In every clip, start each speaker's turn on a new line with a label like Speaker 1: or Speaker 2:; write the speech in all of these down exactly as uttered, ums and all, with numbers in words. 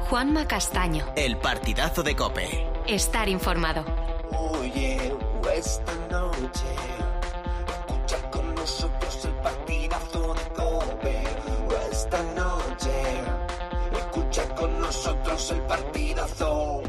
Speaker 1: Juanma Castaño.
Speaker 2: El partidazo de COPE.
Speaker 1: Estar informado.
Speaker 3: Oye, esta noche escucha con nosotros el partidazo de COPE. Esta noche escucha con nosotros el partidazo.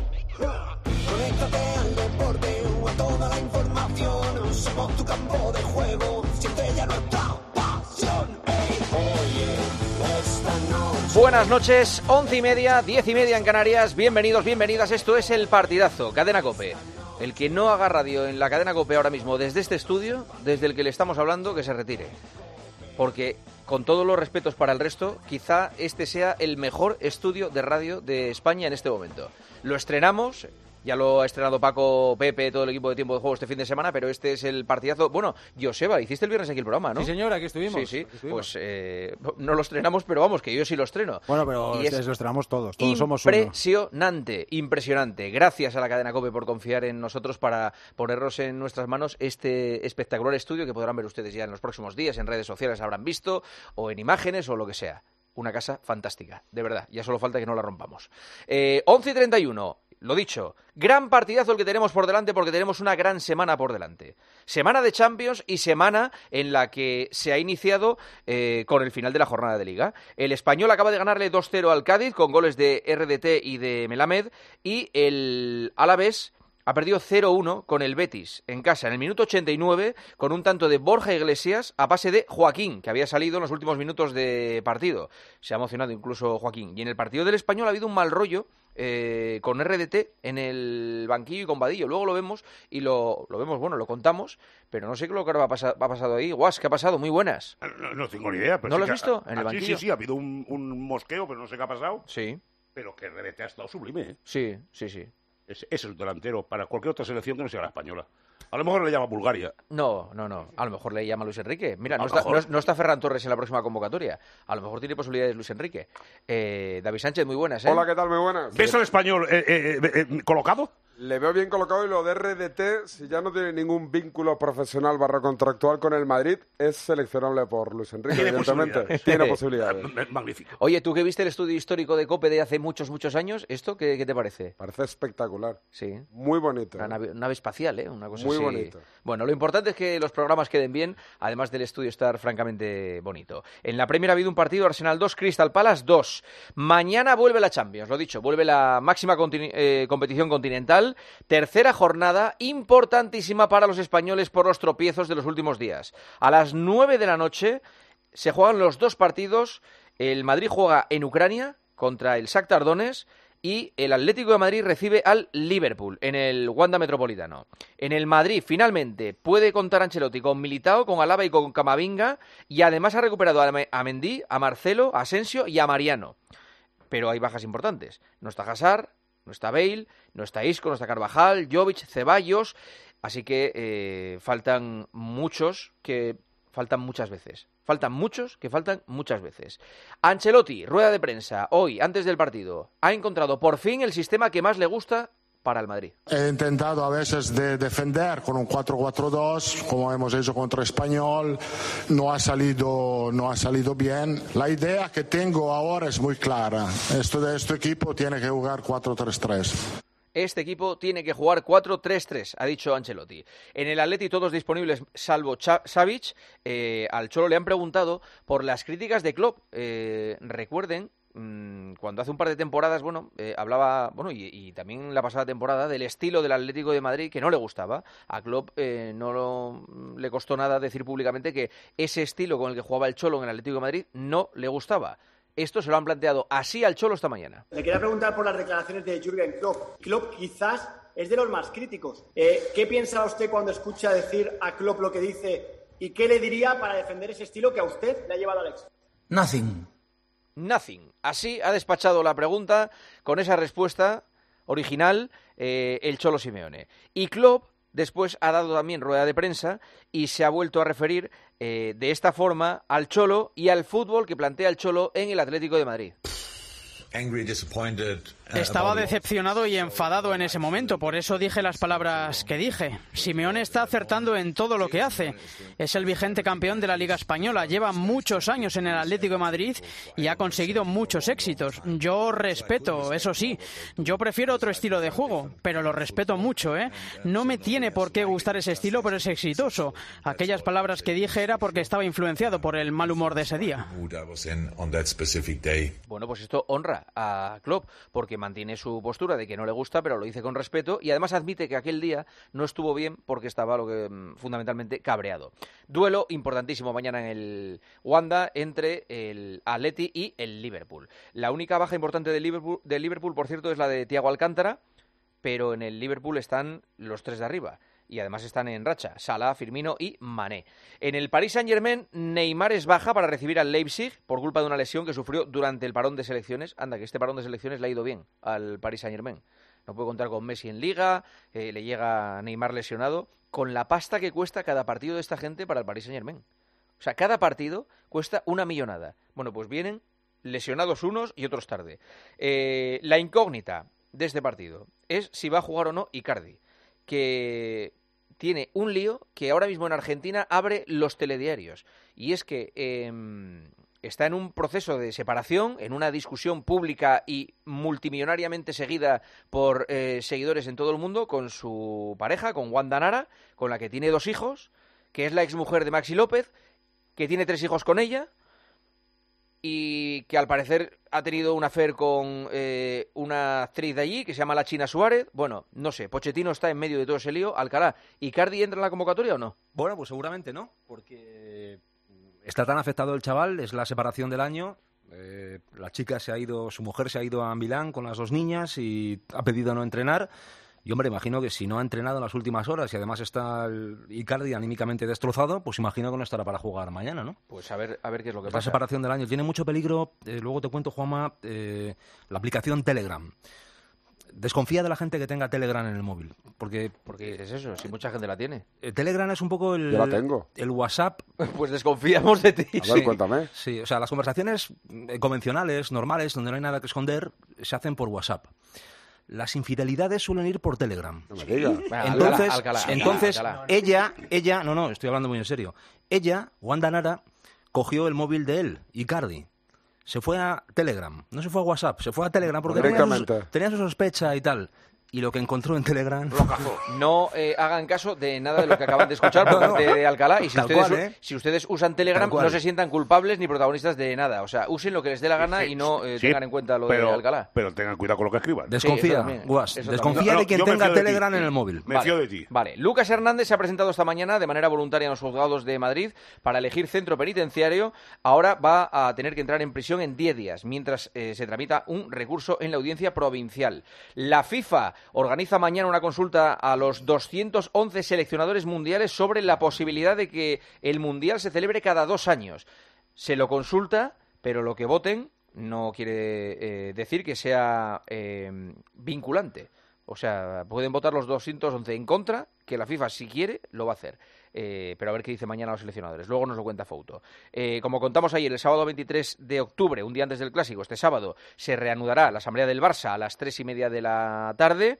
Speaker 3: Conéctate al deporte o a toda la información. Somos tu campo de juego. Siente ya nuestra pasión. Hey, oye, esta noche.
Speaker 4: Buenas noches, once y media, diez y media en Canarias. Bienvenidos, bienvenidas. Esto es el partidazo, Cadena COPE. El que no haga radio en la Cadena COPE ahora mismo desde este estudio, desde el que le estamos hablando, que se retire. Porque, con todos los respetos para el resto, quizá este sea el mejor estudio de radio de España en este momento. Lo estrenamos. Ya lo ha estrenado Paco, Pepe, todo el equipo de Tiempo de Juego este fin de semana, pero este es el partidazo. Bueno, Joseba, hiciste el viernes aquí el programa, ¿no?
Speaker 5: Sí, señor, aquí estuvimos.
Speaker 4: Sí, sí,
Speaker 5: aquí estuvimos.
Speaker 4: pues eh, no lo estrenamos, pero vamos, que yo sí lo estreno.
Speaker 5: Bueno, pero
Speaker 4: y es
Speaker 5: lo estrenamos todos, todos somos uno.
Speaker 4: Impresionante, impresionante. Gracias a la Cadena COPE por confiar en nosotros para ponernos en nuestras manos este espectacular estudio que podrán ver ustedes ya en los próximos días, en redes sociales habrán visto, o en imágenes, o lo que sea. Una casa fantástica, de verdad, ya solo falta que no la rompamos. Eh, once y treinta y uno. Lo dicho, gran partidazo el que tenemos por delante porque tenemos una gran semana por delante. Semana de Champions y semana en la que se ha iniciado eh, con el final de la jornada de Liga. El Español acaba de ganarle dos cero al Cádiz con goles de R D T y de Melamed y el Alavés ha perdido cero uno con el Betis en casa en el minuto ochenta y nueve con un tanto de Borja Iglesias a pase de Joaquín, que había salido en los últimos minutos de partido. Se ha emocionado incluso Joaquín. Y en el partido del Español ha habido un mal rollo eh, con R D T en el banquillo y con Vadillo. Luego lo vemos y lo, lo vemos, bueno, lo contamos, pero no sé qué lo que va, pasa, va pasado ahí. Guas, ¿qué ha pasado? Muy buenas.
Speaker 6: No, no tengo ni idea. Pero
Speaker 4: ¿No
Speaker 6: sí
Speaker 4: lo has
Speaker 6: que,
Speaker 4: visto en el
Speaker 6: ah,
Speaker 4: banquillo?
Speaker 6: Sí, sí, sí, ha habido un, un mosqueo, pero no sé qué ha pasado.
Speaker 4: Sí.
Speaker 6: Pero que R D T ha estado sublime, ¿eh?
Speaker 4: Sí, sí, sí.
Speaker 6: Ese es el delantero para cualquier otra selección que no sea la española. A lo mejor le llama Bulgaria.
Speaker 4: No, no, no. A lo mejor le llama Luis Enrique. Mira, no
Speaker 6: A lo
Speaker 4: está,
Speaker 6: mejor.
Speaker 4: no, no está Ferran Torres en la próxima convocatoria. A lo mejor tiene posibilidades Luis Enrique. Eh, David Sánchez, muy buenas, ¿eh?
Speaker 7: Hola, ¿qué tal? Muy buenas.
Speaker 6: ¿Ves al español eh, eh, eh, eh, colocado?
Speaker 7: Le veo bien colocado y lo de R D T, si ya no tiene ningún vínculo profesional barra contractual con el Madrid, es seleccionable por Luis Enrique,
Speaker 6: Tiene
Speaker 7: evidentemente.
Speaker 6: posibilidades.
Speaker 7: Tiene posibilidades.
Speaker 6: Ah, Magnífico.
Speaker 4: Oye, tú que viste el estudio histórico de COPE de hace muchos, muchos años, ¿esto qué, qué te parece?
Speaker 7: Parece espectacular.
Speaker 4: Sí.
Speaker 7: Muy bonito.
Speaker 4: Una nave, nave espacial, ¿eh? Una cosa
Speaker 7: Muy
Speaker 4: así.
Speaker 7: bonito.
Speaker 4: Bueno, lo importante es que los programas queden bien, además del estudio estar francamente bonito. En la Premier ha habido un partido, Arsenal dos, Crystal Palace dos. Mañana vuelve la Champions, lo dicho, vuelve la máxima contini- eh, competición continental. Tercera jornada importantísima para los españoles por los tropiezos de los últimos días. A las nueve de la noche se juegan los dos partidos. El Madrid juega en Ucrania contra el Shakhtar Donetsk y el Atlético de Madrid recibe al Liverpool en el Wanda Metropolitano. En el Madrid, finalmente, puede contar Ancelotti con Militao, con Alaba y con Camavinga, y además ha recuperado a Mendy, a Marcelo, a Asensio y a Mariano. Pero hay bajas importantes. No está Hazard, no está Bale, no está Isco, no está Carvajal, Jovic, Ceballos, así que eh, faltan muchos que faltan muchas veces. Faltan muchos que faltan muchas veces. Ancelotti, rueda de prensa, hoy, antes del partido, ha encontrado por fin el sistema que más le gusta para el Madrid.
Speaker 8: He intentado a veces de defender con un cuatro cuatro dos, como hemos hecho contra Español, no ha salido, no ha salido bien. La idea que tengo ahora es muy clara. Esto de este equipo tiene que jugar cuatro tres tres.
Speaker 4: Este equipo tiene que jugar cuatro tres tres, ha dicho Ancelotti. En el Atleti todos disponibles, salvo Savic. Eh, al Cholo le han preguntado por las críticas de Klopp. Eh, recuerden, mmm, cuando hace un par de temporadas, bueno, eh, hablaba, bueno, y, y también la pasada temporada, del estilo del Atlético de Madrid que no le gustaba. A Klopp eh, no lo, le costó nada decir públicamente que ese estilo con el que jugaba el Cholo en el Atlético de Madrid no le gustaba. Esto se lo han planteado así al Cholo esta mañana.
Speaker 9: Le quería preguntar por las declaraciones de Jürgen Klopp. Klopp quizás es de los más críticos. Eh, ¿Qué piensa usted cuando escucha decir a Klopp lo que dice y qué le diría para defender ese estilo que a usted le ha llevado al éxito?
Speaker 10: Nothing.
Speaker 4: Nothing. Así ha despachado la pregunta con esa respuesta original eh, el Cholo Simeone. Y Klopp después ha dado también rueda de prensa y se ha vuelto a referir eh, de esta forma al Cholo y al fútbol que plantea el Cholo en el Atlético de Madrid.
Speaker 10: Angry, disappointed
Speaker 5: Estaba decepcionado y enfadado en ese momento, por eso dije las palabras que dije. Simeone está acertando en todo lo que hace. Es el vigente campeón de la Liga Española, lleva muchos años en el Atlético de Madrid y ha conseguido muchos éxitos. Yo respeto, eso sí, yo prefiero otro estilo de juego, pero lo respeto mucho, ¿eh? No me tiene por qué gustar ese estilo, pero es exitoso. Aquellas palabras que dije era porque estaba influenciado por el mal humor de ese día.
Speaker 4: Bueno, pues esto honra a Klopp, porque mantiene su postura de que no le gusta, pero lo dice con respeto y además admite que aquel día no estuvo bien porque estaba lo que fundamentalmente cabreado. Duelo importantísimo mañana en el Wanda entre el Atleti y el Liverpool. La única baja importante del Liverpool, del Liverpool, por cierto, es la de Thiago Alcántara, pero en el Liverpool están los tres de arriba. Y además están en racha, Salah, Firmino y Mané. En el Paris Saint-Germain, Neymar es baja para recibir al Leipzig por culpa de una lesión que sufrió durante el parón de selecciones. Anda, que este parón de selecciones le ha ido bien al Paris Saint-Germain. No puede contar con Messi en Liga, eh, le llega Neymar lesionado, con la pasta que cuesta cada partido de esta gente para el Paris Saint-Germain. O sea, cada partido cuesta una millonada. Bueno, pues vienen lesionados unos y otros tarde. Eh, la incógnita de este partido es si va a jugar o no Icardi, que tiene un lío que ahora mismo en Argentina abre los telediarios. Y es que eh, está en un proceso de separación, en una discusión pública y multimillonariamente seguida por eh, seguidores en todo el mundo con su pareja, con Wanda Nara, con la que tiene dos hijos, que es la exmujer de Maxi López, que tiene tres hijos con ella y que al parecer ha tenido un affair con eh, una actriz de allí que se llama la China Suárez. Bueno, no sé, Pochettino está en medio de todo ese lío. Alcalá, ¿Icardi entra en la convocatoria o no?
Speaker 10: Bueno, pues seguramente no, porque está tan afectado el chaval, es la separación del año. Eh, la chica se ha ido, su mujer se ha ido a Milán con las dos niñas y ha pedido no entrenar. Y hombre, imagino que si no ha entrenado en las últimas horas y además está el Icardi anímicamente destrozado, pues imagino que no estará para jugar mañana, ¿no?
Speaker 4: Pues a ver, a ver qué es lo que
Speaker 10: la
Speaker 4: pasa.
Speaker 10: La separación del año tiene mucho peligro. Eh, luego te cuento, Juanma, eh, la aplicación Telegram. Desconfía de la gente que tenga Telegram en el móvil, porque
Speaker 4: porque es eso, si mucha gente la tiene.
Speaker 10: Eh, Telegram es un poco el,
Speaker 7: Yo la tengo.
Speaker 10: el WhatsApp.
Speaker 4: Pues desconfiamos de ti.
Speaker 7: A ver,
Speaker 10: sí,
Speaker 7: cuéntame.
Speaker 10: Sí, o sea, las conversaciones convencionales, normales, donde no hay nada que esconder, se hacen por WhatsApp. Las infidelidades suelen ir por Telegram.
Speaker 7: No me digas.
Speaker 10: Entonces,
Speaker 4: Alcalá, Alcalá,
Speaker 10: entonces
Speaker 4: Alcalá.
Speaker 10: ella, ella, no, no, estoy hablando muy en serio. Ella, Wanda Nara, cogió el móvil de él, Icardi. Se fue a Telegram, no se fue a WhatsApp, se fue a Telegram porque tenía su, tenía su sospecha y tal. Y lo que encontró en Telegram...
Speaker 4: Lo cazó. No eh, hagan caso de nada de lo que acaban de escuchar por parte de Alcalá. Y si ustedes,
Speaker 10: cual, ¿eh?
Speaker 4: si ustedes usan Telegram, no se sientan culpables ni protagonistas de nada. O sea, usen lo que les dé la gana y no eh,
Speaker 6: sí,
Speaker 4: tengan en cuenta lo
Speaker 6: pero,
Speaker 4: de Alcalá.
Speaker 6: Pero tengan cuidado con lo que escriban.
Speaker 10: Desconfía,
Speaker 4: sí,
Speaker 10: Guas, desconfía
Speaker 6: no,
Speaker 10: de quien
Speaker 6: no,
Speaker 10: tenga
Speaker 6: de
Speaker 10: Telegram
Speaker 6: ti.
Speaker 10: en el móvil.
Speaker 6: Me
Speaker 4: vale,
Speaker 6: fío de ti.
Speaker 4: Vale, Lucas Hernández se ha presentado esta mañana de manera voluntaria en los juzgados de Madrid para elegir centro penitenciario. Ahora va a tener que entrar en prisión en diez días, mientras eh, se tramita un recurso en la audiencia provincial. La FIFA organiza mañana una consulta a los doscientos once seleccionadores mundiales sobre la posibilidad de que el Mundial se celebre cada dos años. Se lo consulta, pero lo que voten no quiere eh, decir que sea eh, vinculante. O sea, pueden votar los doscientos once en contra, que la FIFA, si quiere, lo va a hacer. Eh, pero a ver qué dice mañana los seleccionadores. Luego nos lo cuenta Fouto. Eh, como contamos ayer, el sábado veintitrés de octubre, un día antes del Clásico, este sábado, se reanudará la asamblea del Barça a las tres y media de la tarde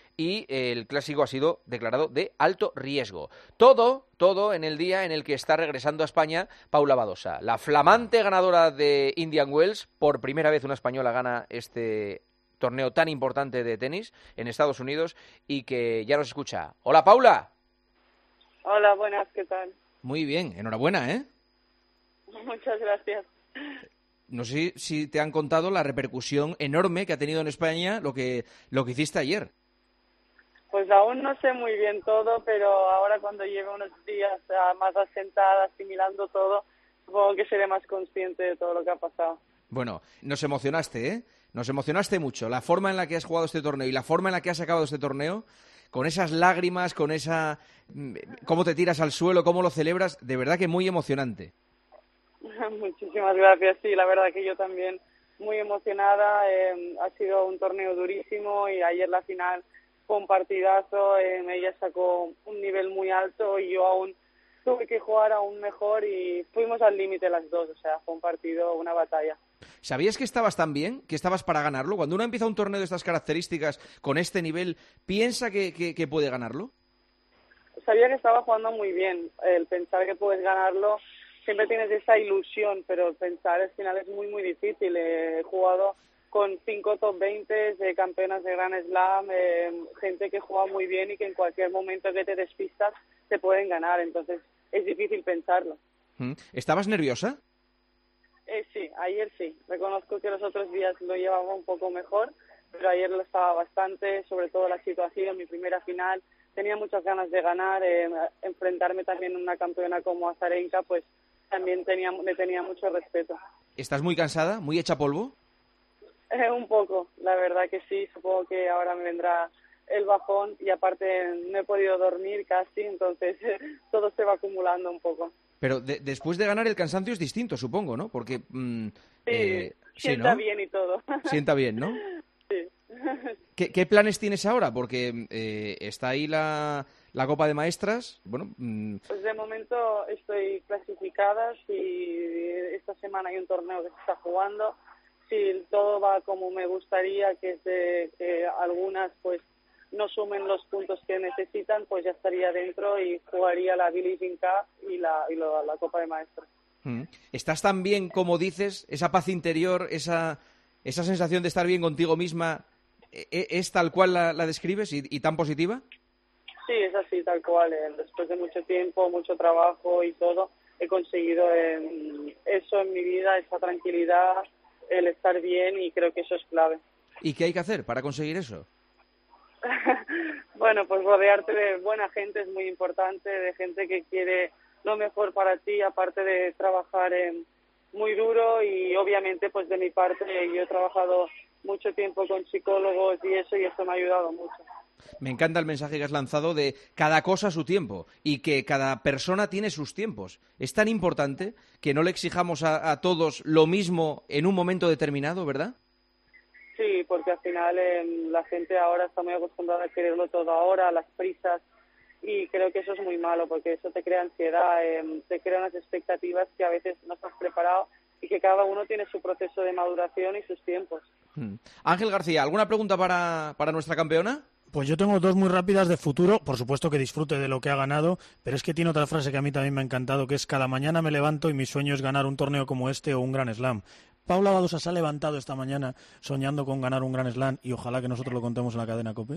Speaker 4: y el Clásico ha sido declarado de alto riesgo. Todo, todo en el día en el que está regresando a España Paula Badosa, la flamante ganadora de Indian Wells. Por primera vez una española gana este torneo tan importante de tenis en Estados Unidos y que ya nos escucha. ¡Hola, Paula!
Speaker 11: Hola, buenas, ¿qué tal?
Speaker 4: Muy bien, enhorabuena, ¿eh?
Speaker 11: Muchas gracias.
Speaker 4: No sé si te han contado la repercusión enorme que ha tenido en España lo que, lo que hiciste ayer.
Speaker 11: Pues aún no sé muy bien todo, pero ahora cuando lleve unos días más asentada, asimilando todo, supongo que seré más consciente de todo lo que ha pasado.
Speaker 4: Bueno, nos emocionaste, ¿eh? Nos emocionaste mucho. La forma en la que has jugado este torneo y la forma en la que has acabado este torneo, con esas lágrimas, con esa... cómo te tiras al suelo, cómo lo celebras, de verdad que muy emocionante.
Speaker 11: Muchísimas gracias, sí, la verdad que yo también muy emocionada. Eh, ha sido un torneo durísimo y ayer la final fue un partidazo. Eh, ella sacó un nivel muy alto y yo aún tuve que jugar aún mejor y fuimos al límite las dos, o sea, fue un partido, una batalla.
Speaker 4: ¿Sabías que estabas tan bien, que estabas para ganarlo? Cuando uno empieza un torneo de estas características, con este nivel, ¿piensa que, que, que puede ganarlo?
Speaker 11: Sabía que estaba jugando muy bien. El pensar que puedes ganarlo, siempre tienes esa ilusión, pero pensar al final es muy, muy difícil. He jugado con cinco top veinte de campeonas de Grand Slam, eh, gente que juega muy bien y que en cualquier momento que te despistas te pueden ganar. Entonces es difícil pensarlo.
Speaker 4: ¿Estabas nerviosa?
Speaker 11: Eh, sí, ayer sí. Reconozco que los otros días lo llevaba un poco mejor, pero ayer lo estaba bastante, sobre todo la situación, mi primera final. Tenía muchas ganas de ganar, eh, enfrentarme también a una campeona como Azarenka, pues también tenía, le tenía mucho respeto.
Speaker 4: ¿Estás muy cansada, muy hecha polvo?
Speaker 11: Eh, un poco, la verdad que sí. Supongo que ahora me vendrá el bajón y aparte no he podido dormir casi, entonces todo se va acumulando un poco.
Speaker 4: Pero de, después de ganar el cansancio es distinto, supongo, ¿no? Porque... Mm,
Speaker 11: sí,
Speaker 4: eh,
Speaker 11: sienta
Speaker 4: sí, ¿no?
Speaker 11: bien y todo.
Speaker 4: Sienta bien, ¿no?
Speaker 11: Sí.
Speaker 4: ¿Qué, ¿Qué planes tienes ahora? Porque eh, está ahí la, la Copa de Maestras. Bueno, mm...
Speaker 11: pues de momento estoy clasificada. Si esta semana hay un torneo que se está jugando, si todo va como me gustaría, que, se, que algunas pues no sumen los puntos que necesitan, pues ya estaría dentro y jugaría la Billie Jean Cup y la, y la, la Copa de Maestras.
Speaker 4: Mm. ¿Estás tan bien como dices? ¿Esa paz interior, esa, esa sensación de estar bien contigo misma, es tal cual la, la describes y, y tan positiva?
Speaker 11: Sí, es así, tal cual. Después de mucho tiempo, mucho trabajo y todo, he conseguido eh, eso en mi vida, esa tranquilidad, el estar bien, y creo que eso es clave.
Speaker 4: ¿Y qué hay que hacer para conseguir eso?
Speaker 11: Bueno, pues rodearte de buena gente es muy importante, de gente que quiere lo mejor para ti, aparte de trabajar eh, muy duro, y obviamente pues de mi parte yo he trabajado mucho tiempo con psicólogos y eso, y eso me ha ayudado mucho.
Speaker 4: Me encanta el mensaje que has lanzado de cada cosa a su tiempo y que cada persona tiene sus tiempos. Es tan importante que no le exijamos a, a todos lo mismo en un momento determinado, ¿verdad?
Speaker 11: Sí, porque al final eh, la gente ahora está muy acostumbrada a quererlo todo ahora, a las prisas, y creo que eso es muy malo porque eso te crea ansiedad, eh, te crea unas expectativas que a veces no estás preparado y que cada uno tiene su proceso de maduración y sus tiempos.
Speaker 4: Hmm. Ángel García, ¿alguna pregunta para, para nuestra campeona?
Speaker 12: Pues yo tengo dos muy rápidas de futuro. Por supuesto que disfrute de lo que ha ganado, pero es que tiene otra frase que a mí también me ha encantado, que es: cada mañana me levanto y mi sueño es ganar un torneo como este o un Grand Slam. Paula Badosa se ha levantado esta mañana soñando con ganar un Grand Slam, y ojalá que nosotros lo contemos en la cadena COPE.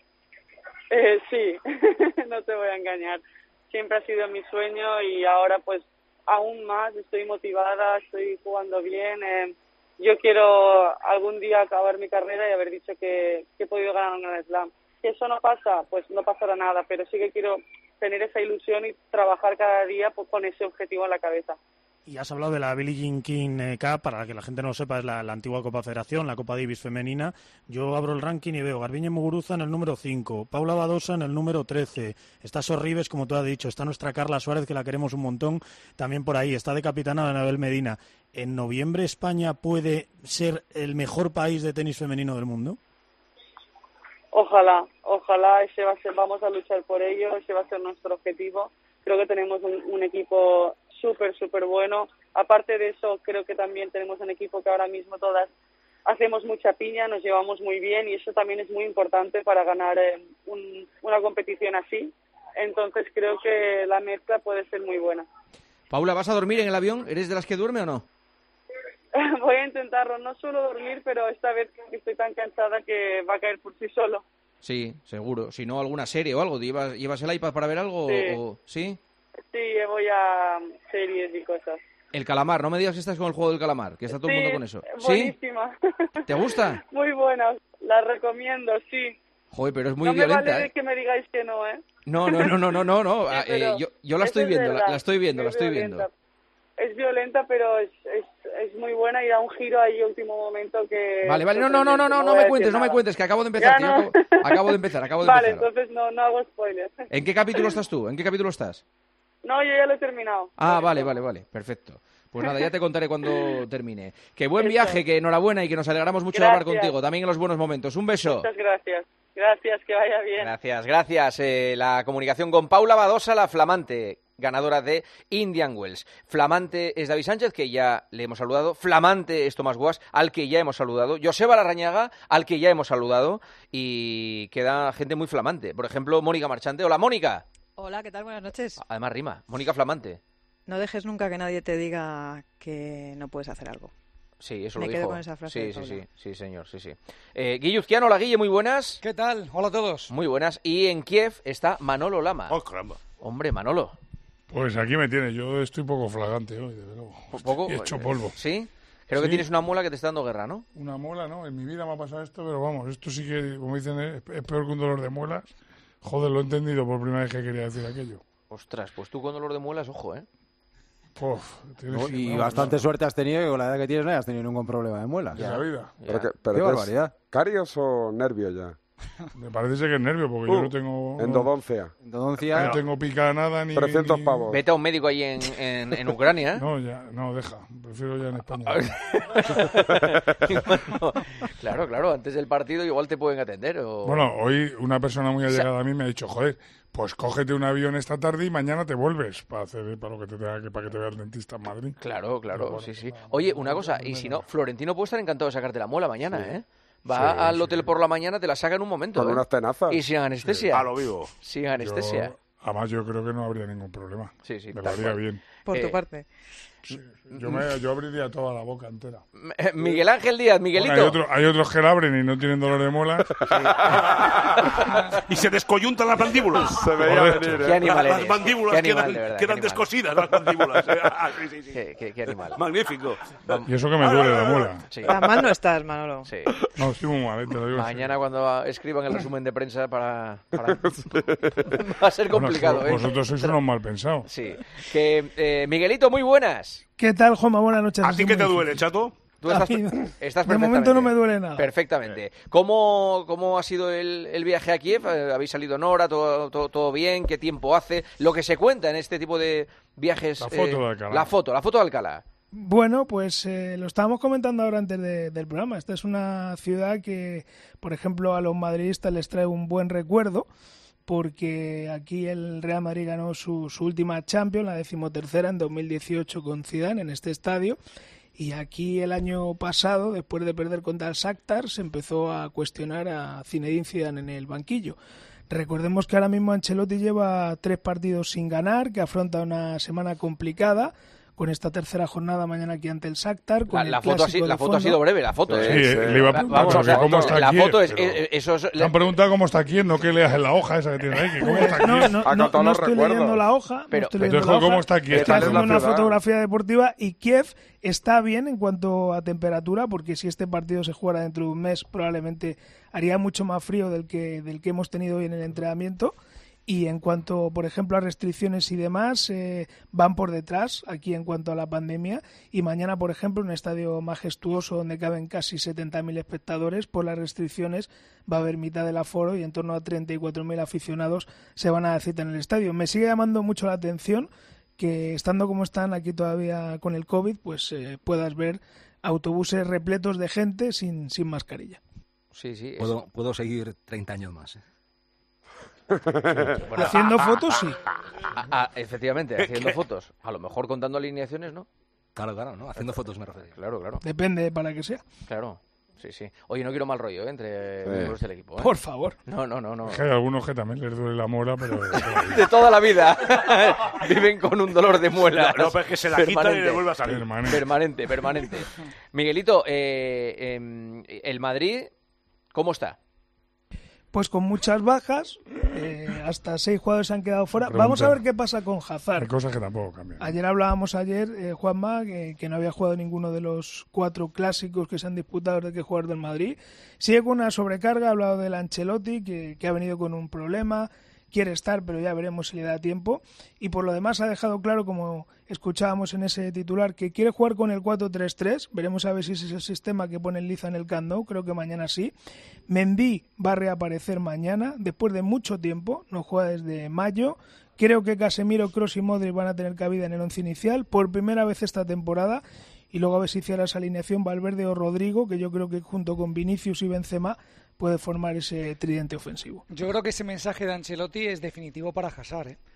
Speaker 11: Eh, sí, no te voy a engañar. Siempre ha sido mi sueño y ahora pues aún más estoy motivada, estoy jugando bien. Eh, yo quiero algún día acabar mi carrera y haber dicho que, que he podido ganar un Grand Slam. Si eso no pasa, pues no pasará nada, pero sí que quiero tener esa ilusión y trabajar cada día pues, con ese objetivo en la cabeza.
Speaker 12: Y has hablado de la Billie Jean King Cup, para que la gente no lo sepa, es la, la antigua Copa Federación, la Copa Davis femenina. Yo abro el ranking y veo Garbiñe Muguruza en el número cinco, Paula Badosa en el número trece, está Sorribes, como tú has dicho, está nuestra Carla Suárez, que la queremos un montón, también por ahí, está de capitana Anabel Medina. ¿En noviembre España puede ser el mejor país de tenis femenino del mundo?
Speaker 11: Ojalá, ojalá, ese va a ser, vamos a luchar por ello, ese va a ser nuestro objetivo. Creo que tenemos un, un equipo súper, súper bueno. Aparte de eso, creo que también tenemos un equipo que ahora mismo todas hacemos mucha piña, nos llevamos muy bien, y eso también es muy importante para ganar eh, un, una competición así. Entonces creo que la mezcla puede ser muy buena.
Speaker 4: Paula, ¿vas a dormir en el avión? ¿Eres de las que duerme o no?
Speaker 11: Voy a intentarlo. No suelo dormir, pero esta vez estoy tan cansada que va a caer por sí solo.
Speaker 4: Sí, seguro. Si no, alguna serie o algo. ¿Llevas, ¿llevas el iPad para ver algo?
Speaker 11: Sí.
Speaker 4: O... ¿Sí?
Speaker 11: Sí, voy a series y cosas.
Speaker 4: El calamar, no me digas que estás con el juego del calamar, que está todo el
Speaker 11: sí,
Speaker 4: mundo con eso.
Speaker 11: Buenísima.
Speaker 4: ¿Sí? ¿Te gusta?
Speaker 11: Muy buena, la recomiendo, sí.
Speaker 4: Joder, pero es muy
Speaker 11: no
Speaker 4: violenta,
Speaker 11: me vale
Speaker 4: ¿eh?
Speaker 11: que me digáis que no, ¿eh?
Speaker 4: No, no, no, no, no, no, no.
Speaker 11: Sí,
Speaker 4: eh, yo, yo la estoy
Speaker 11: es
Speaker 4: viendo, la,
Speaker 11: verdad,
Speaker 4: la estoy viendo, la estoy
Speaker 11: violenta.
Speaker 4: viendo.
Speaker 11: Es violenta, pero es, es, es muy buena y da un giro ahí último momento que...
Speaker 4: Vale, vale, no, no, no, no, no, no me cuentes, no me cuentes, que acabo de empezar, tío,
Speaker 11: no.
Speaker 4: acabo, acabo de empezar, acabo de
Speaker 11: vale,
Speaker 4: empezar.
Speaker 11: entonces no, no hago spoilers.
Speaker 4: ¿En qué capítulo estás tú? ¿En qué capítulo estás?
Speaker 11: No, yo ya lo he terminado.
Speaker 4: Ah, vale, vale, vale, perfecto. Pues nada, ya te contaré cuando termine. Que buen
Speaker 11: Eso.
Speaker 4: viaje, que enhorabuena y que nos alegramos mucho
Speaker 11: Gracias.
Speaker 4: de hablar contigo, también en los buenos momentos. Un beso.
Speaker 11: Muchas gracias. Gracias, que vaya bien.
Speaker 4: Gracias, gracias. Eh, la comunicación con Paula Badosa, la flamante ganadora de Indian Wells. Flamante es David Sánchez, que ya le hemos saludado. Flamante es Tomás Guas, al que ya hemos saludado. Joseba Larrañaga, al que ya hemos saludado. Y queda gente muy flamante. Por ejemplo, Mónica Marchante. Hola, Mónica.
Speaker 13: Hola, ¿qué tal? Buenas noches.
Speaker 4: Además rima. Mónica Flamante.
Speaker 13: No dejes nunca que nadie te diga que no puedes hacer algo.
Speaker 4: Sí, eso
Speaker 13: Me
Speaker 4: lo
Speaker 13: quedo
Speaker 4: dijo.
Speaker 13: con esa frase
Speaker 4: Sí,
Speaker 13: de
Speaker 4: sí,
Speaker 13: Paula.
Speaker 4: sí, sí, señor, sí, sí. Eh, Guille Uzquiano, hola Guille, muy buenas.
Speaker 14: ¿Qué tal? Hola a todos.
Speaker 4: Muy buenas. Y en Kiev está Manolo Lama.
Speaker 6: Oh, caramba.
Speaker 4: Hombre, Manolo.
Speaker 15: Pues aquí me tienes, yo estoy poco flagante hoy, de verdad.
Speaker 4: ¿Poco?
Speaker 15: He hecho polvo.
Speaker 4: ¿Sí? Creo que
Speaker 15: Sí.
Speaker 4: tienes una muela que te está dando guerra, ¿no?
Speaker 15: Una muela, ¿no? En mi vida me ha pasado esto, pero vamos, esto sí que, como dicen, es, es peor que un dolor de muelas. Joder, lo he entendido por primera vez que quería decir aquello.
Speaker 4: Ostras, pues tú con dolor de muelas, ojo, ¿eh?
Speaker 15: Uf, tienes
Speaker 16: No,
Speaker 15: que-
Speaker 16: y
Speaker 15: no,
Speaker 16: bastante
Speaker 15: no.
Speaker 16: suerte has tenido, que con la edad que tienes no hayas tenido ningún problema de muelas.
Speaker 15: En la vida.
Speaker 7: ¿Pero qué,
Speaker 16: Qué
Speaker 7: pero qué es?
Speaker 16: barbaridad.
Speaker 7: ¿Carios o nervios ya?
Speaker 15: Me parece ser que es nervio, porque
Speaker 7: Uh,
Speaker 15: yo no tengo...
Speaker 7: endodoncia.
Speaker 16: Endodoncia.
Speaker 15: No tengo picada nada, ni...
Speaker 7: trescientos
Speaker 15: ni-
Speaker 7: pavos.
Speaker 4: Vete a un médico ahí en, en, en Ucrania, ¿eh?
Speaker 15: No, ya, no, deja. Prefiero ya en España.
Speaker 4: Bueno, claro, claro, antes del partido igual te pueden atender. O...
Speaker 15: Bueno, hoy una persona muy
Speaker 4: O sea-
Speaker 15: allegada a mí me ha dicho, joder, pues cógete un avión esta tarde y mañana te vuelves para hacer para lo que te tenga que para que te vea el dentista en Madrid.
Speaker 4: Claro, claro,
Speaker 15: Pero bueno,
Speaker 4: sí, sí. Oye, una cosa, y si no, Florentino puede estar encantado de sacarte la muela mañana,
Speaker 7: Sí.
Speaker 4: ¿eh? Va
Speaker 15: Sí,
Speaker 4: al
Speaker 15: sí.
Speaker 4: hotel por la mañana, te la saca en un momento.
Speaker 7: Con
Speaker 4: ¿eh?
Speaker 7: unas tenazas.
Speaker 4: Y sin anestesia.
Speaker 6: A lo vivo.
Speaker 4: Sin anestesia.
Speaker 15: Yo- además, yo creo que no habría ningún problema.
Speaker 4: Sí, sí,
Speaker 15: Me lo
Speaker 4: tal
Speaker 15: haría
Speaker 4: cual.
Speaker 15: bien.
Speaker 13: Por
Speaker 4: Eh,
Speaker 13: tu parte.
Speaker 15: Sí, yo, me, yo abriría toda la boca entera.
Speaker 4: M- Miguel Ángel Díaz, Miguelito.
Speaker 15: Bueno, hay, otro- hay otros que la abren y no tienen dolor de muelas.
Speaker 6: Y se descoyuntan las mandíbulas.
Speaker 7: Se veía
Speaker 15: Correcto.
Speaker 7: venir, ¿eh?
Speaker 4: Qué animal
Speaker 6: Las
Speaker 4: eres.
Speaker 6: mandíbulas
Speaker 4: Qué animal,
Speaker 6: quedan,
Speaker 4: de verdad,
Speaker 6: quedan
Speaker 4: qué animal.
Speaker 6: descosidas, las mandíbulas. Ah, sí, sí, sí.
Speaker 4: Qué, qué- qué animal.
Speaker 6: Magnífico.
Speaker 15: Y eso que me duele la muela.
Speaker 4: Sí.
Speaker 13: Tan mal no estás, Manolo.
Speaker 4: Sí.
Speaker 15: No, estoy muy mal, eh, te lo digo. en
Speaker 4: Mañana cuando escriban el resumen de prensa para... para- Va a ser
Speaker 15: serio.
Speaker 4: complicado,
Speaker 15: Bueno,
Speaker 4: ¿eh?
Speaker 15: vosotros sois unos mal pensados.
Speaker 4: Sí. Que, eh, Miguelito, muy buenas.
Speaker 17: ¿Qué tal, Juanma? Buenas noches.
Speaker 6: ¿A
Speaker 17: Ha
Speaker 6: ti
Speaker 17: sido
Speaker 6: qué
Speaker 17: muy
Speaker 6: te duele,
Speaker 17: difícil.
Speaker 6: chato?
Speaker 4: Tú estás,
Speaker 17: A mí,
Speaker 4: estás
Speaker 17: de momento no me
Speaker 4: perfectamente.
Speaker 17: duele nada.
Speaker 4: Perfectamente. ¿Cómo, cómo ha sido el, el viaje a Kiev? Eh, ¿Habéis salido en hora? ¿Todo, todo, todo bien? ¿Qué tiempo hace? Lo que se cuenta en este tipo de viajes.
Speaker 15: La foto
Speaker 4: eh,
Speaker 15: de Alcalá.
Speaker 4: La foto, la foto de Alcalá.
Speaker 17: Bueno, pues eh, lo estábamos comentando ahora antes de- del programa. Esta es una ciudad que, por ejemplo, a los madridistas les trae un buen recuerdo, porque aquí el Real Madrid ganó su, su última Champions, la decimotercera, en dos mil dieciocho con Zidane en este estadio. Y aquí el año pasado, después de perder contra el Shakhtar, se empezó a cuestionar a Zinedine Zidane en el banquillo. Recordemos que ahora mismo Ancelotti lleva tres partidos sin ganar, que afronta una semana complicada, con esta tercera jornada mañana aquí ante el Shakhtar. Con
Speaker 4: La,
Speaker 17: el
Speaker 4: la foto, ha,
Speaker 17: clásico
Speaker 4: si-
Speaker 17: de
Speaker 4: la foto ha
Speaker 17: fondo.
Speaker 4: sido breve, la foto.
Speaker 15: Sí,
Speaker 4: ¿eh?
Speaker 15: eh, le iba a
Speaker 4: Va-
Speaker 15: preguntar,
Speaker 4: vamos, o
Speaker 15: pero
Speaker 4: sea,
Speaker 15: ¿cómo está
Speaker 4: la
Speaker 15: Kiev?
Speaker 4: foto es,
Speaker 15: Pero-
Speaker 4: eh, eso es-
Speaker 15: Te han preguntado cómo está Kiev, no que leas en la hoja esa que tienes ahí, que cómo está
Speaker 17: No,
Speaker 15: Kiev.
Speaker 17: no,
Speaker 7: Ha
Speaker 17: no,
Speaker 7: contado
Speaker 17: no
Speaker 7: los
Speaker 17: estoy
Speaker 7: recuerdos.
Speaker 17: leyendo la hoja.
Speaker 4: Pero-
Speaker 17: no estoy
Speaker 15: Entonces,
Speaker 17: leyendo la
Speaker 15: ¿cómo
Speaker 17: hoja.
Speaker 15: está Kiev?
Speaker 17: Estoy
Speaker 7: ¿Qué tal es
Speaker 17: haciendo
Speaker 7: la
Speaker 17: una
Speaker 7: ciudad?
Speaker 17: fotografía deportiva y Kiev está bien en cuanto a temperatura, porque si este partido se jugara dentro de un mes probablemente haría mucho más frío del que, del que hemos tenido hoy en el entrenamiento. Y en cuanto, por ejemplo, a restricciones y demás, eh, van por detrás aquí en cuanto a la pandemia. Y mañana, por ejemplo, un estadio majestuoso donde caben casi setenta mil espectadores, por las restricciones va a haber mitad del aforo y en torno a treinta y cuatro mil aficionados se van a dar cita en el estadio. Me sigue llamando mucho la atención que, estando como están aquí todavía con el COVID, pues eh, puedas ver autobuses repletos de gente sin, sin mascarilla.
Speaker 4: Sí, sí. es-
Speaker 10: Puedo, puedo seguir treinta años más. ¿eh?
Speaker 4: Bueno,
Speaker 17: Haciendo fotos, sí.
Speaker 4: ah, ah, efectivamente, haciendo fotos. A lo mejor contando alineaciones, ¿no?
Speaker 10: Claro, claro, ¿no? Haciendo fotos me refiero.
Speaker 4: Claro, claro.
Speaker 17: Depende para que sea.
Speaker 4: Claro. Sí, sí. Oye, no quiero mal rollo, ¿eh? Entre
Speaker 7: Sí.
Speaker 4: miembros del equipo. ¿eh?
Speaker 17: Por favor.
Speaker 4: No, no, no, no.
Speaker 15: Es que hay algunos que también les duele la muela, pero...
Speaker 4: De toda la vida. Viven con un dolor de muela.
Speaker 6: No, no, pero es que se la quitan y le vuelve a salir.
Speaker 15: Permanente.
Speaker 4: Permanente, permanente. Miguelito, eh, em, el Madrid, ¿cómo está?
Speaker 17: Pues con muchas bajas, eh, hasta seis jugadores han quedado fuera.
Speaker 15: Pregunta.
Speaker 17: Vamos a ver qué pasa con
Speaker 15: Hay
Speaker 17: Hazard.
Speaker 15: cosas que tampoco cambian.
Speaker 17: Ayer hablábamos ayer, eh, Juanma, que, que no había jugado ninguno de los cuatro clásicos que se han disputado desde que jugador del Madrid. Sigue con una sobrecarga, ha hablado del Ancelotti, que, que ha venido con un problema, quiere estar, pero ya veremos si le da tiempo. Y por lo demás ha dejado claro, como escuchábamos en ese titular, que quiere jugar con el cuatro tres tres. Veremos a ver si ese es el sistema que pone Liza en el Camp Nou, creo que mañana sí. Mendy va a reaparecer mañana, después de mucho tiempo, no juega desde mayo. Creo que Casemiro, Kroos y Modric van a tener cabida en el once inicial por primera vez esta temporada. Y luego a ver si hiciera esa alineación Valverde o Rodrigo, que yo creo que junto con Vinicius y Benzema puede formar ese tridente ofensivo.
Speaker 14: Yo creo que ese mensaje de Ancelotti es definitivo para Hazard, ¿eh?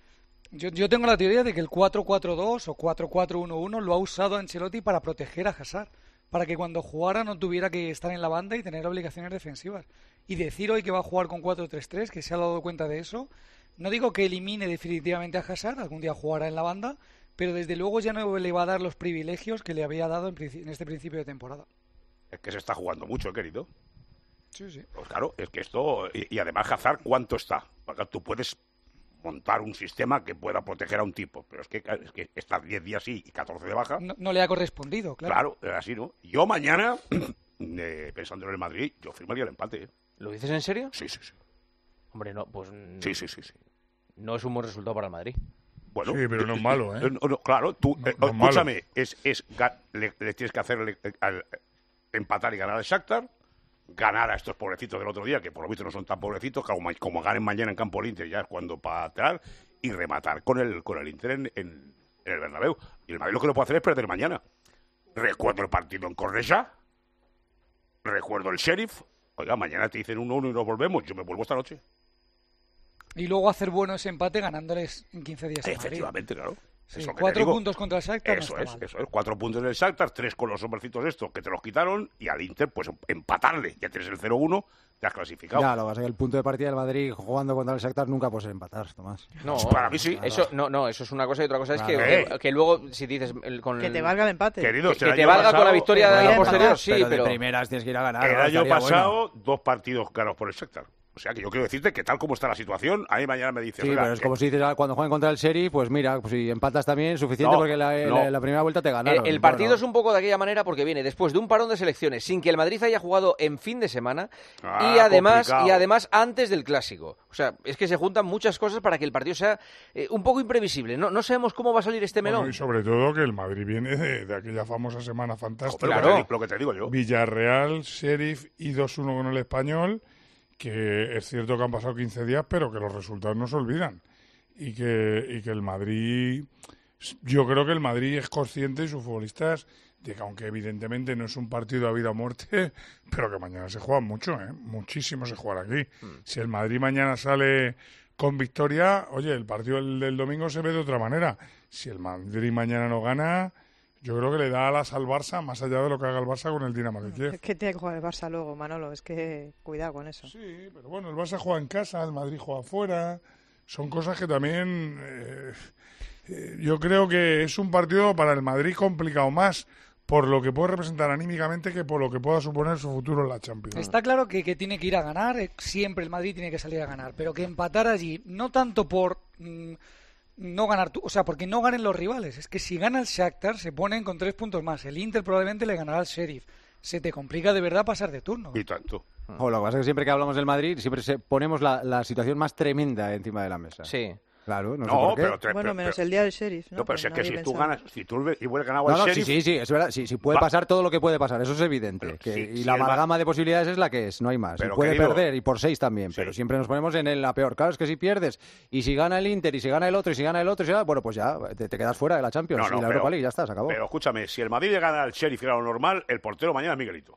Speaker 14: Yo, yo tengo la teoría de que el cuatro cuatro dos o cuatro cuatro uno uno lo ha usado Ancelotti para proteger a Hazard, para que cuando jugara no tuviera que estar en la banda y tener obligaciones defensivas. Y decir hoy que va a jugar con cuatro tres tres, que se ha dado cuenta de eso, no digo que elimine definitivamente a Hazard, algún día jugará en la banda, pero desde luego ya no le va a dar los privilegios que le había dado en, en este principio de temporada.
Speaker 6: Es que se está jugando mucho, querido.
Speaker 14: Sí, sí.
Speaker 6: Pues claro, es que esto... Y, y además Hazard, ¿cuánto está? Porque tú puedes montar un sistema que pueda proteger a un tipo, pero es que, es que estar diez días sí y catorce de baja...
Speaker 14: No, no le ha correspondido, claro.
Speaker 6: Claro, así, ¿no? Yo mañana, eh, pensando en el Madrid, yo firmaría el empate. ¿eh?
Speaker 4: ¿Lo dices en serio?
Speaker 6: Sí, sí, sí.
Speaker 4: Hombre, no, pues...
Speaker 6: Sí, sí, sí, sí.
Speaker 4: No es un buen resultado para el Madrid.
Speaker 6: Bueno,
Speaker 15: sí, pero no es malo, ¿eh?
Speaker 6: No, no, claro, tú,
Speaker 15: no,
Speaker 6: eh,
Speaker 15: no
Speaker 6: escúchame,
Speaker 15: es,
Speaker 6: es, es, le, le tienes que hacer el, el, el, empatar y ganar al Shakhtar, ganar a estos pobrecitos del otro día, que por lo visto no son tan pobrecitos, que como, como ganen mañana en campo del Inter, ya es cuando para atrás, y rematar con el, con el Inter en, en, en el Bernabéu. Y el Madrid lo que no puede hacer es perder mañana. Recuerdo el partido en Cornellà, recuerdo el Sheriff, oiga, mañana te dicen uno uno y nos volvemos, yo me vuelvo esta noche.
Speaker 14: Y luego hacer bueno ese empate ganándoles en quince días.
Speaker 6: Efectivamente, claro.
Speaker 14: Sí,
Speaker 6: eso que
Speaker 14: cuatro
Speaker 6: digo.
Speaker 14: puntos contra el Shakhtar.
Speaker 6: Eso
Speaker 14: no
Speaker 6: es,
Speaker 14: está mal.
Speaker 6: eso es. Cuatro puntos en el Shakhtar, tres con los hombrecitos estos que te los quitaron y al Inter, pues empatarle. Ya tienes el cero uno, te has clasificado.
Speaker 16: Ya, lo que pasa es que el punto de partida del Madrid jugando contra el Shakhtar nunca puede ser empatar, Tomás.
Speaker 4: No,
Speaker 6: para mí sí.
Speaker 4: Eso, no, no, eso es una cosa y otra cosa es que,
Speaker 6: Eh.
Speaker 4: que, que luego, si dices... El, con
Speaker 13: Que
Speaker 4: el-
Speaker 13: te valga el empate.
Speaker 6: Querido,
Speaker 4: que,
Speaker 6: si el
Speaker 4: que te
Speaker 6: año
Speaker 4: valga con la
Speaker 6: pasado-
Speaker 4: victoria de la posterior, sí,
Speaker 16: pero,
Speaker 4: pero...
Speaker 16: de primeras tienes que ir a ganar.
Speaker 6: El
Speaker 16: ¿no?
Speaker 6: año
Speaker 16: Estaría
Speaker 6: pasado,
Speaker 16: bueno.
Speaker 6: dos partidos ganados por el Shakhtar. O sea, que yo quiero decirte que tal como está la situación, ahí mañana me dices...
Speaker 16: Sí,
Speaker 6: oiga,
Speaker 16: pero es
Speaker 6: eh,
Speaker 16: como si dices, ah, cuando jueguen contra el Sheriff, pues mira, pues si empatas también, suficiente
Speaker 6: No,
Speaker 16: porque la,
Speaker 6: no.
Speaker 16: la- la primera vuelta te ganaron.
Speaker 4: El, el partido
Speaker 16: Bueno,
Speaker 4: es un poco de aquella manera porque viene después de un parón de selecciones sin que el Madrid haya jugado en fin de semana
Speaker 6: Ah,
Speaker 4: y además
Speaker 6: complicado.
Speaker 4: y además antes del clásico. O sea, es que se juntan muchas cosas para que el partido sea eh, un poco imprevisible. No, no sabemos cómo va a salir este melón.
Speaker 15: Bueno, y sobre todo que el Madrid viene de, de aquella famosa semana fantástica.
Speaker 6: Pero
Speaker 4: Claro.
Speaker 6: lo, que te, lo que te digo yo.
Speaker 15: Villarreal, Sheriff y dos uno con el Español, que es cierto que han pasado quince días, pero que los resultados no se olvidan. Y que, y que el Madrid... Yo creo que el Madrid es consciente y sus futbolistas de que aunque evidentemente no es un partido a vida o muerte, pero que mañana se juega mucho, ¿eh? Muchísimo se juega aquí. Si el Madrid mañana sale con victoria, oye, el partido del, del domingo se ve de otra manera. Si el Madrid mañana no gana, yo creo que le da alas al Barça, más allá de lo que haga el Barça con el Dinamo de Kiev.
Speaker 13: Es que tiene que jugar el Barça luego, Manolo. Es que cuidado con eso.
Speaker 15: Sí, pero bueno, el Barça juega en casa, el Madrid juega afuera. Son cosas que también... eh, eh, yo creo que es un partido para el Madrid complicado más por lo que puede representar anímicamente que por lo que pueda suponer su futuro en la Champions.
Speaker 14: Está claro que, que tiene que ir a ganar, eh, siempre el Madrid tiene que salir a ganar, pero que empatar allí, no tanto por mm, no ganar tú, o sea, porque no ganen los rivales, es que si gana el Shakhtar se ponen con tres puntos más, el Inter probablemente le ganará al Sheriff, se te complica de verdad pasar de turno.
Speaker 6: Y tanto.
Speaker 16: o lo que pasa es que siempre que hablamos del Madrid, siempre se- ponemos la, la situación más tremenda encima de la mesa.
Speaker 4: Sí.
Speaker 16: Claro, no, sé
Speaker 6: No,
Speaker 16: por qué.
Speaker 6: pero... tre-
Speaker 13: Bueno,
Speaker 6: pero-
Speaker 13: menos
Speaker 6: pero-
Speaker 13: el día del Sheriff, ¿no?
Speaker 6: No, pero si es que
Speaker 13: nadie
Speaker 6: si tú
Speaker 13: pensaba.
Speaker 6: ganas, si tú hubieras ganado
Speaker 16: No,
Speaker 6: al
Speaker 16: no, sí,
Speaker 6: Sheriff...
Speaker 16: sí, sí, es verdad. Sí, sí puede
Speaker 6: Va.
Speaker 16: pasar todo lo que puede pasar, eso es evidente. Que-
Speaker 6: sí,
Speaker 16: y
Speaker 6: sí,
Speaker 16: la
Speaker 6: el Ma-
Speaker 16: amalgama de posibilidades es la que es, no hay más.
Speaker 6: Pero,
Speaker 16: Y puede
Speaker 6: querido-
Speaker 16: perder, y por seis también, pero siempre nos ponemos en el- la peor. Claro, es que si pierdes, y si gana el Inter, y si gana el otro, y si gana el otro, y si gana- bueno, pues ya te, te quedas fuera de la Champions
Speaker 6: No, no,
Speaker 16: y la
Speaker 6: pero-
Speaker 16: Europa League, ya está, se acabó.
Speaker 6: Pero escúchame, si el Madrid le gana al Sheriff y era lo normal, el portero mañana es Miguelito.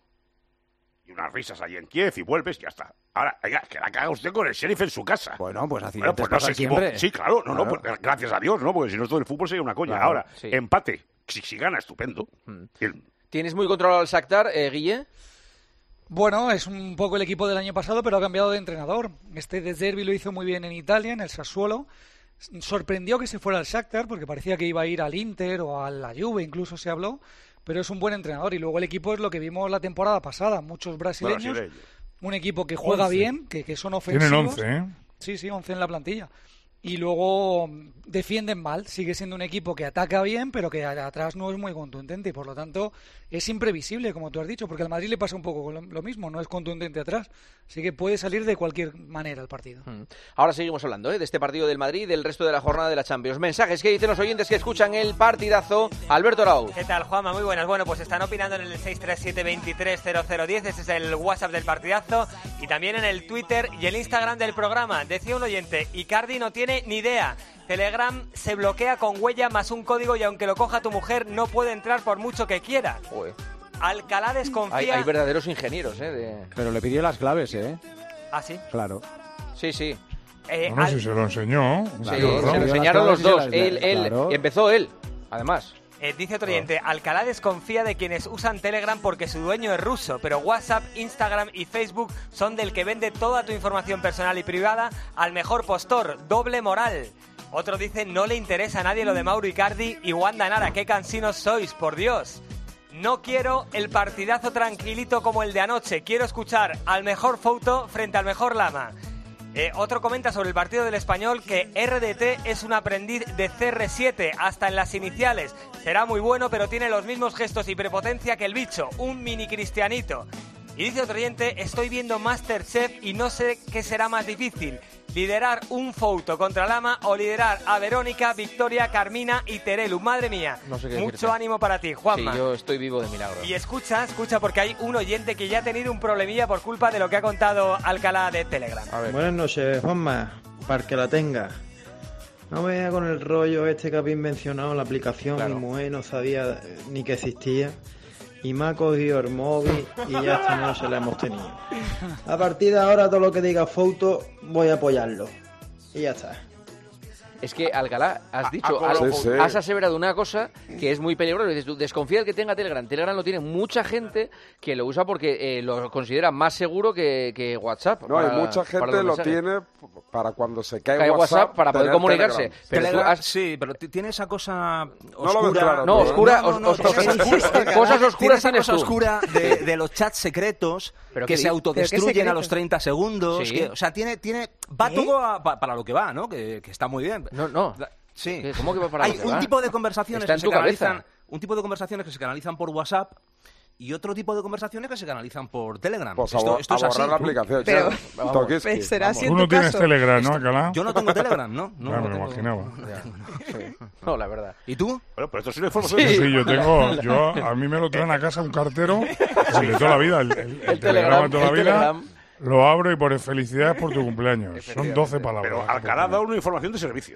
Speaker 6: Y unas risas allí en Kiev y vuelves y ya está. Ahora, oiga, que la caga usted con el Sheriff en su casa.
Speaker 16: Bueno, pues
Speaker 6: Bueno,
Speaker 16: accidentes
Speaker 6: pues no
Speaker 16: pasan
Speaker 6: se equivoca.
Speaker 16: siempre.
Speaker 6: Sí, claro, no, no,
Speaker 16: Claro.
Speaker 6: pues, gracias a Dios, ¿no? Porque si no todo el fútbol sería una coña.
Speaker 16: Claro,
Speaker 6: Ahora,
Speaker 4: sí.
Speaker 6: empate. Si, si gana, estupendo. El-
Speaker 4: ¿Tienes muy controlado al Shakhtar, eh, Guille?
Speaker 14: Bueno, es un poco el equipo del año pasado, pero ha cambiado de entrenador. Este De Zerbi lo hizo muy bien en Italia, en el Sassuolo. Sorprendió que se fuera al Shakhtar, porque parecía que iba a ir al Inter o a la Juve, incluso se habló. Pero es un buen entrenador. Y luego el equipo es lo que vimos la temporada pasada. Muchos brasileños.
Speaker 6: Brasileño.
Speaker 14: Un equipo que juega
Speaker 15: once.
Speaker 14: bien, que, que son ofensivos.
Speaker 15: Tienen once, ¿eh?
Speaker 14: Sí, sí, once en la plantilla. Y luego mm, defienden mal. Sigue siendo un equipo que ataca bien, pero que a- atrás no es muy contundente. Y por lo tanto es imprevisible, como tú has dicho, porque al Madrid le pasa un poco lo, lo mismo. No es contundente atrás. Así que puede salir de cualquier manera el partido.
Speaker 4: Mm. Ahora seguimos hablando ¿eh? de este partido del Madrid y del resto de la jornada de la Champions. Mensajes que dicen los oyentes que escuchan el partidazo. Alberto Arau.
Speaker 18: ¿Qué tal, Juanma? Muy buenas. Bueno, pues están opinando en el seis tres siete, veintitrés cero cero diez. Ese es el WhatsApp del partidazo. Y también en el Twitter y el Instagram del programa. Decía un oyente, Icardi no tiene ni idea. Telegram se bloquea con huella más un código y aunque lo coja tu mujer no puede entrar por mucho que quiera.
Speaker 4: Joder.
Speaker 18: Alcalá desconfía...
Speaker 4: Hay, hay verdaderos ingenieros, ¿eh? de-
Speaker 16: Pero le pidió las claves, ¿eh?
Speaker 18: ¿Ah, sí?
Speaker 16: Claro.
Speaker 4: Sí, sí.
Speaker 18: Eh,
Speaker 15: Bueno,
Speaker 18: al-
Speaker 15: si se lo enseñó.
Speaker 4: Sí,
Speaker 15: tío,
Speaker 4: se
Speaker 15: ¿no?
Speaker 4: lo enseñaron los dos. Él, él,
Speaker 16: Claro.
Speaker 4: empezó él, además.
Speaker 18: Eh, dice otro oyente, Alcalá desconfía de quienes usan Telegram porque su dueño es ruso, pero WhatsApp, Instagram y Facebook son del que vende toda tu información personal y privada al mejor postor, doble moral. Otro dice, no le interesa a nadie lo de Mauro Icardi y Wanda Nara, qué cansinos sois, por Dios. No quiero el partidazo tranquilito como el de anoche, quiero escuchar al mejor Fouto frente al mejor Lama. Eh, otro comenta sobre el partido del Español que R D T es un aprendiz de C R siete, hasta en las iniciales. Será muy bueno, pero tiene los mismos gestos y prepotencia que el bicho, un mini cristianito. Y dice otro oyente, estoy viendo Masterchef y no sé qué será más difícil, liderar un Fouto contra Lama o liderar a Verónica, Victoria, Carmina y Terelu. Madre mía,
Speaker 4: No sé qué
Speaker 18: mucho
Speaker 4: decirte.
Speaker 18: ánimo para ti, Juanma.
Speaker 4: Sí, yo estoy vivo de milagro.
Speaker 18: Y escucha, escucha, porque hay un oyente que ya ha tenido un problemilla por culpa de lo que ha contado Alcalá de Telegram.
Speaker 19: Buenas noches, Juanma, para que la tenga. No me vea con el rollo este que habéis mencionado, la aplicación,
Speaker 4: Claro.
Speaker 19: mi mujer no sabía eh, ni que existía. Y me ha cogido el móvil y ya esta noche la hemos tenido. A partir de ahora todo lo que diga Fouto voy a apoyarlo. Y ya está.
Speaker 4: Es que, Alcalá, has dicho,
Speaker 7: ah,
Speaker 4: has,
Speaker 7: sí, sí.
Speaker 4: has aseverado una cosa que es muy peligrosa. Dices tú, desconfía el que tenga Telegram. Telegram lo tiene mucha gente que lo usa porque eh, lo considera más seguro que, que WhatsApp.
Speaker 7: No,
Speaker 4: para-
Speaker 7: y mucha
Speaker 4: para
Speaker 7: gente
Speaker 4: los
Speaker 7: lo
Speaker 4: mensajes.
Speaker 7: tiene para cuando se cae,
Speaker 4: Cae
Speaker 7: WhatsApp,
Speaker 4: WhatsApp para poder
Speaker 7: tener
Speaker 4: comunicarse.
Speaker 7: Telegram.
Speaker 4: Pero tú
Speaker 10: Telegram,
Speaker 4: has-
Speaker 10: sí, pero t- tiene esa cosa oscura.
Speaker 7: No lo ves claro,
Speaker 4: No,
Speaker 7: tú, ¿eh?
Speaker 4: oscura,
Speaker 10: No, no, no,
Speaker 4: os- os-
Speaker 10: tiene-
Speaker 4: os-
Speaker 10: tiene-
Speaker 4: cosas oscuras
Speaker 10: tiene esa
Speaker 4: tienes
Speaker 10: cosa
Speaker 4: tú.
Speaker 10: oscura de, de los chats secretos
Speaker 4: ¿Pero
Speaker 10: que
Speaker 4: qué
Speaker 10: se
Speaker 4: di-
Speaker 10: autodestruyen
Speaker 4: pero qué
Speaker 10: a los treinta segundos.
Speaker 4: Sí.
Speaker 10: que- o sea, tiene, tiene, va
Speaker 4: ¿Eh?
Speaker 10: todo a- pa- para lo que va, ¿no? Que, que está muy bien.
Speaker 4: No, no.
Speaker 10: Sí.
Speaker 4: ¿Cómo que va para
Speaker 10: Hay
Speaker 4: lo que
Speaker 10: un
Speaker 4: va?
Speaker 10: tipo de conversaciones
Speaker 4: Está
Speaker 10: que
Speaker 4: en
Speaker 10: se
Speaker 4: tu cabeza.
Speaker 10: canalizan, un tipo de conversaciones que se canalizan por WhatsApp y otro tipo de conversaciones que se canalizan por Telegram.
Speaker 7: Pues a
Speaker 10: esto
Speaker 7: bo-
Speaker 10: esto
Speaker 7: a
Speaker 10: es así.
Speaker 7: borrar la aplicación,
Speaker 13: Pero-
Speaker 7: Vamos. Tokiski,
Speaker 13: pues será
Speaker 7: vamos.
Speaker 13: así en
Speaker 15: Tú no
Speaker 13: tu
Speaker 15: tienes
Speaker 13: caso.
Speaker 15: Telegram, ¿no, Alcalá?
Speaker 10: Yo no tengo Telegram, ¿no? no
Speaker 15: Ya
Speaker 10: no
Speaker 15: me lo
Speaker 10: tengo.
Speaker 15: imaginaba.
Speaker 4: Sí. No, la verdad.
Speaker 10: ¿Y tú?
Speaker 6: Bueno, pero esto es una información.
Speaker 15: Sí, sí, yo tengo, yo, a mí me lo traen a casa un cartero, el de toda la vida, el, el- el
Speaker 4: El
Speaker 15: telegrama de
Speaker 4: Telegram,
Speaker 15: toda la
Speaker 4: el
Speaker 15: vida,
Speaker 4: Telegram.
Speaker 15: lo abro y por felicidades por tu cumpleaños. Son doce palabras.
Speaker 6: Pero Alcalá da una información de servicio.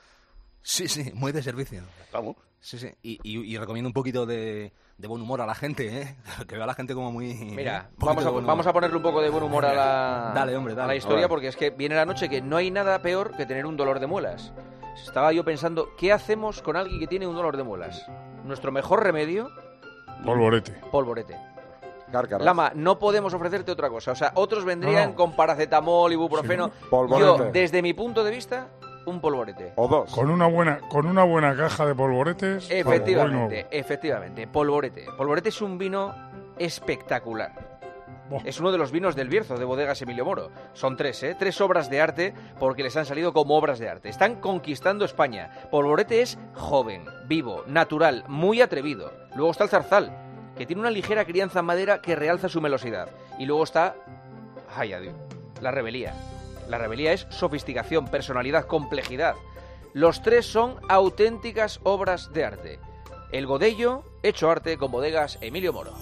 Speaker 10: Sí, sí, muy de servicio.
Speaker 6: Vamos.
Speaker 10: Sí, sí. Y, y- y recomiendo un poquito de, de buen humor a la gente, ¿eh? Que vea a la gente como muy...
Speaker 4: Mira,
Speaker 10: un poquito
Speaker 4: vamos
Speaker 10: de
Speaker 4: a,
Speaker 10: buen
Speaker 4: vamos
Speaker 10: humor.
Speaker 4: a ponerle un poco de buen humor a la,
Speaker 10: Dale, hombre, dale.
Speaker 4: a la historia,
Speaker 10: A ver.
Speaker 4: porque es que viene la noche que no hay nada peor que tener un dolor de muelas. Estaba yo pensando, ¿qué hacemos con alguien que tiene un dolor de muelas? Nuestro mejor remedio,
Speaker 15: Polvorete.
Speaker 4: polvorete.
Speaker 7: Cárcaras.
Speaker 4: Lama, no podemos ofrecerte otra cosa. O sea, otros vendrían
Speaker 15: No, no.
Speaker 4: con paracetamol, ibuprofeno.
Speaker 7: Sí, polvorete.
Speaker 4: Yo, desde mi punto de vista, un polvorete.
Speaker 7: O dos.
Speaker 15: Con una buena, con una buena caja de polvoretes. vamos, voy
Speaker 4: Efectivamente,
Speaker 15: nuevo.
Speaker 4: efectivamente. Polvorete. Polvorete es un vino espectacular.
Speaker 15: Buah.
Speaker 4: Es uno de los vinos del Bierzo, de Bodegas Emilio Moro. Son tres, ¿eh? Tres obras de arte, porque les han salido como obras de arte. Están conquistando España. Polvorete es joven, vivo, natural, muy atrevido. Luego está el Zarzal, que tiene una ligera crianza en madera que realza su melosidad. Y luego está... ¡Ay, adiós! La Rebelía. La Rebelía es sofisticación, personalidad, complejidad. Los tres son auténticas obras de arte. El Godello, hecho arte con Bodegas Emilio Moro.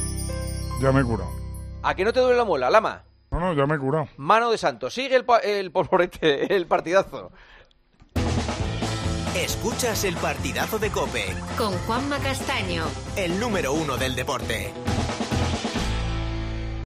Speaker 15: Ya me he curado.
Speaker 4: ¿A que no te duele la muela, Lama?
Speaker 15: No, no, ya me he curado.
Speaker 4: Mano de santo. Sigue el, pa- el polvorete, el partidazo.
Speaker 2: Escuchas el partidazo de COPE,
Speaker 1: Con Juanma Castaño.
Speaker 2: el número uno del deporte.